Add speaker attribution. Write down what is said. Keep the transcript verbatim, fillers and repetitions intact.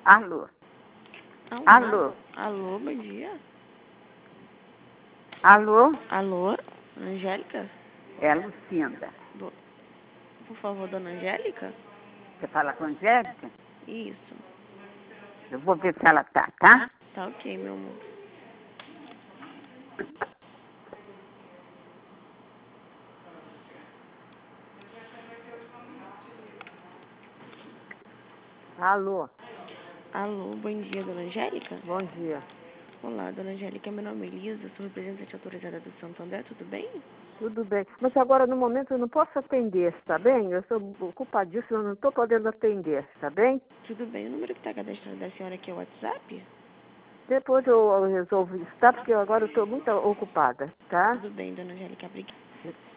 Speaker 1: Alô?
Speaker 2: Alô?
Speaker 1: Alô?
Speaker 2: Alô, bom dia.
Speaker 1: Alô?
Speaker 2: Alô, Angélica?
Speaker 1: É a Lucinda.
Speaker 2: Bo- Por favor, dona Angélica?
Speaker 1: Você fala com a Angélica?
Speaker 2: Isso.
Speaker 1: Eu vou ver se ela tá, tá?
Speaker 2: Tá ok, meu amor.
Speaker 1: Alô?
Speaker 2: Alô, bom dia, dona Angélica?
Speaker 1: Bom dia.
Speaker 2: Olá, dona Angélica, meu nome é Elisa, sou representante autorizada do Santander, tudo bem?
Speaker 1: Tudo bem. Mas agora, no momento, eu não posso atender, tá bem? Eu estou ocupadíssima, eu não estou podendo atender, tá bem?
Speaker 2: Tudo bem, o número que está cadastrado da senhora aqui é o WhatsApp?
Speaker 1: Depois eu resolvo isso, tá? Porque eu agora estou muito ocupada, tá?
Speaker 2: Tudo bem, dona Angélica, obrigada.